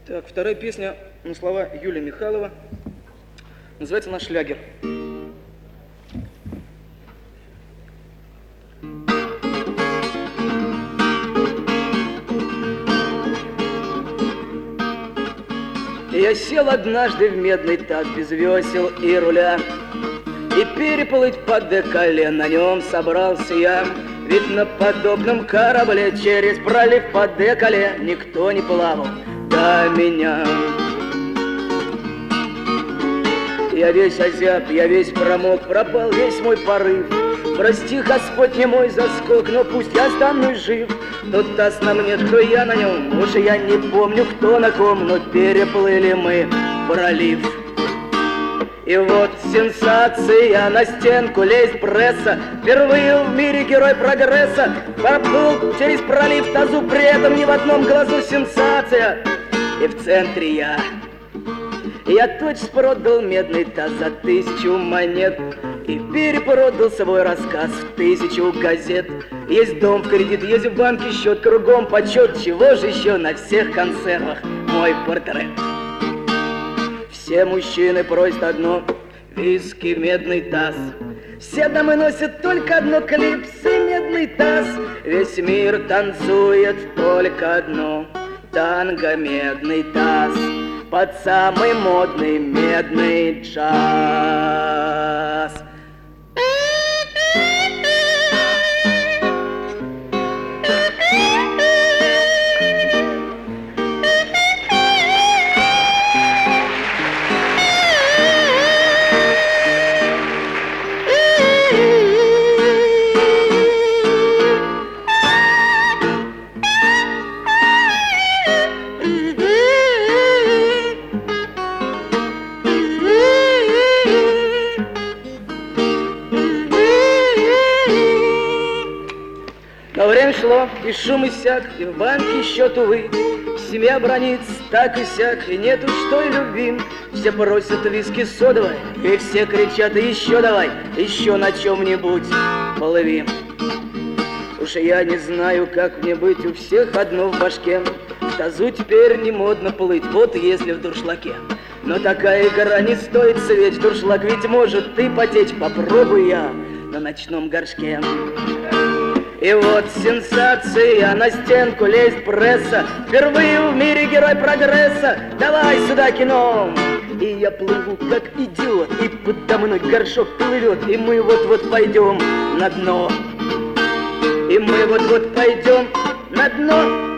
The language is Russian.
Так, вторая песня на слова Юлии Михайлова. Называется она «Шлягер». Я сел однажды в медный таз без весел и руля, и переплыть по деколе на нем собрался я. Ведь на подобном корабле через пролив по деколе никто не плавал до меня. Я весь озяб, я весь промок, пропал весь мой порыв. Прости, Господь, не мой заскок, но пусть я останусь жив. Тот таз на мне, кто я на нем, уж я не помню, кто на ком, но переплыли мы пролив. И вот сенсация, на стенку лезть пресса. Впервые в мире герой прогресса проплыл через пролив тазу, при этом ни в одном глазу сенсация. И в центре я точно продал медный таз за 1000 монет и перепродал свой рассказ в 1000 газет. Есть дом в кредит, есть в банке счет, кругом почет. Чего же еще на всех консервах мой портрет? Все мужчины просят одно — виски, медный таз. Все дамы носят только одно — клипсы, медный таз. Весь мир танцует только одно — танго, медный таз. Под самый модный медный джаз. Но время шло, и шум иссяк, и в банке счет, увы. Семья бронится так и сяк, и нету что и любим. Все просят виски содовой, и все кричат: еще давай, еще на чем-нибудь плыви. Уж я не знаю, как мне быть, у всех одно в башке. В тазу теперь не модно плыть, вот если в дуршлаге. Но такая игра не стоит светь, дуршлаг ведь может и потечь. Попробуй я на ночном горшке. И вот сенсация, на стенку лезть пресса. Впервые в мире герой прогресса. Давай сюда кино. И я плыву как идиот, и подо мной горшок плывет. И мы вот-вот пойдем на дно. И мы вот-вот пойдем на дно.